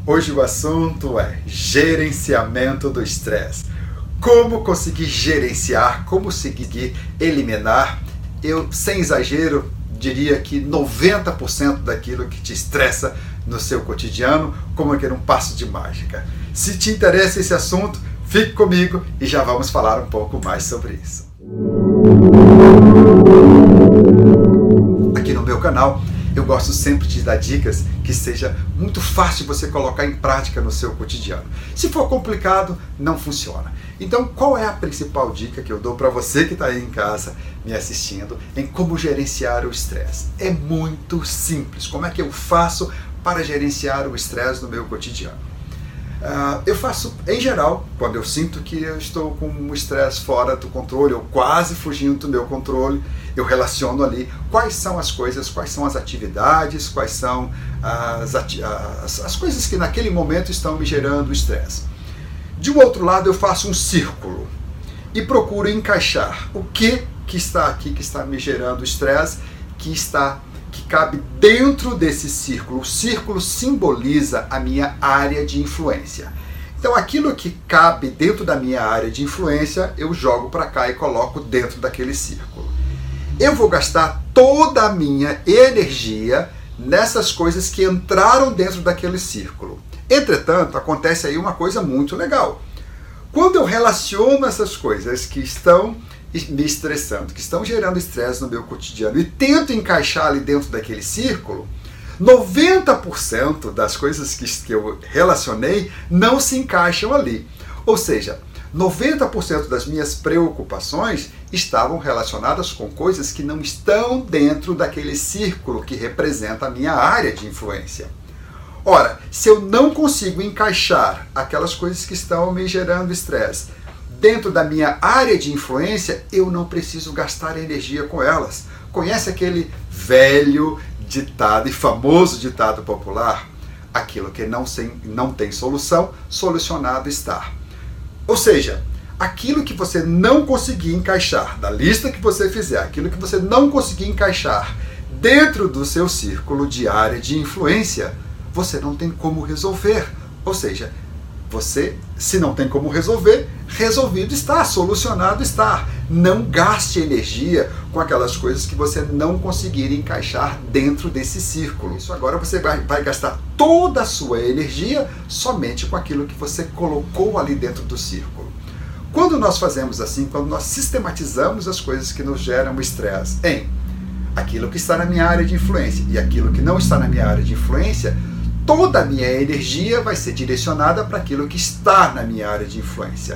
Hoje o assunto é gerenciamento do estresse. Como conseguir gerenciar, como conseguir eliminar, eu sem exagero diria que 90% daquilo que te estressa no seu cotidiano, como aquele um passo de mágica. Se te interessa esse assunto, fique comigo e já vamos falar um pouco mais sobre isso. Aqui no meu canal, eu gosto sempre de dar dicas que seja muito fácil você colocar em prática no seu cotidiano. Se for complicado, não funciona. Então, qual é a principal dica que eu dou para você que está aí em casa me assistindo em como gerenciar o estresse? É muito simples. Como é que eu faço para gerenciar o estresse no meu cotidiano? Eu faço, em geral, quando eu sinto que eu estou com um estresse fora do controle, ou quase fugindo do meu controle, eu relaciono ali quais são as coisas, quais são as atividades, quais são as coisas que naquele momento estão me gerando estresse. De um outro lado, eu faço um círculo e procuro encaixar o que está aqui, que está me gerando estresse, que cabe dentro desse círculo. O círculo simboliza a minha área de influência. Então, aquilo que cabe dentro da minha área de influência, eu jogo para cá e coloco dentro daquele círculo. Eu vou gastar toda a minha energia nessas coisas que entraram dentro daquele círculo. Entretanto, acontece aí uma coisa muito legal. Quando eu relaciono essas coisas que estão me estressando, que estão gerando estresse no meu cotidiano e tento encaixar ali dentro daquele círculo, 90% das coisas que eu relacionei não se encaixam ali. Ou seja, 90% das minhas preocupações estavam relacionadas com coisas que não estão dentro daquele círculo que representa a minha área de influência. Ora, se eu não consigo encaixar aquelas coisas que estão me gerando estresse dentro da minha área de influência, eu não preciso gastar energia com elas. Conhece aquele velho ditado e famoso ditado popular? Aquilo que não tem solução, solucionado está. Ou seja, aquilo que você não conseguir encaixar, da lista que você fizer, aquilo que você não conseguir encaixar dentro do seu círculo de área de influência, você não tem como resolver. Ou seja, você, se não tem como resolver, resolvido está, solucionado está. Não gaste energia com aquelas coisas que você não conseguir encaixar dentro desse círculo. Isso agora você vai gastar toda a sua energia somente com aquilo que você colocou ali dentro do círculo. Quando nós fazemos assim, quando nós sistematizamos as coisas que nos geram estresse em aquilo que está na minha área de influência e aquilo que não está na minha área de influência, toda a minha energia vai ser direcionada para aquilo que está na minha área de influência.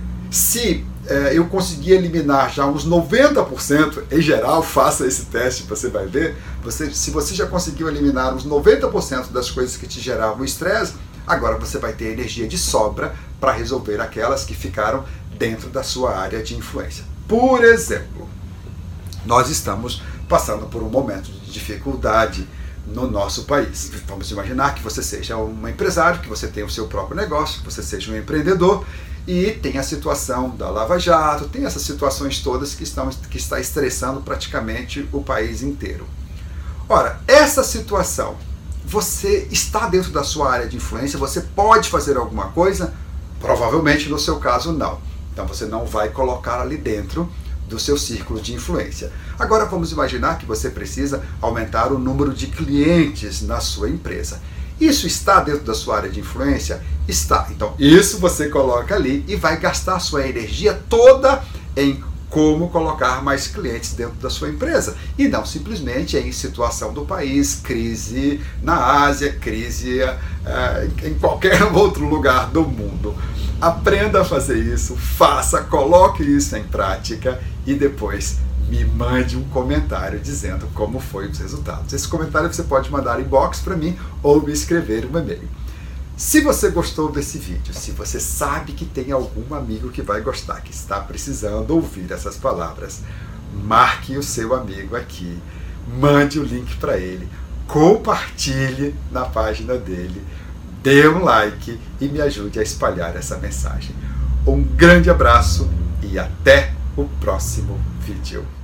Se eu conseguir eliminar já uns 90%, em geral, faça esse teste, você vai ver, se você já conseguiu eliminar uns 90% das coisas que te geravam estresse, agora você vai ter energia de sobra para resolver aquelas que ficaram dentro da sua área de influência. Por exemplo, nós estamos passando por um momento de dificuldade no nosso país. Vamos imaginar que você seja um empresário, que você tenha o seu próprio negócio, que você seja um empreendedor e tem a situação da Lava Jato, tem essas situações todas que está estressando praticamente o país inteiro. Ora, essa situação, você está dentro da sua área de influência, você pode fazer alguma coisa? Provavelmente no seu caso não. Então você não vai colocar ali dentro do seu círculo de influência. Agora vamos imaginar que você precisa aumentar o número de clientes na sua empresa. Isso está dentro da sua área de influência? Está. Então isso você coloca ali e vai gastar a sua energia toda em como colocar mais clientes dentro da sua empresa. E não simplesmente em situação do país, crise na Ásia, crise em qualquer outro lugar do mundo. Aprenda a fazer isso, faça, coloque isso em prática e depois me mande um comentário dizendo como foi os resultados. Esse comentário você pode mandar inbox para mim ou me escrever um e-mail. Se você gostou desse vídeo, se você sabe que tem algum amigo que vai gostar, que está precisando ouvir essas palavras, marque o seu amigo aqui, mande o link para ele, compartilhe na página dele, dê um like e me ajude a espalhar essa mensagem. Um grande abraço e até o próximo vídeo.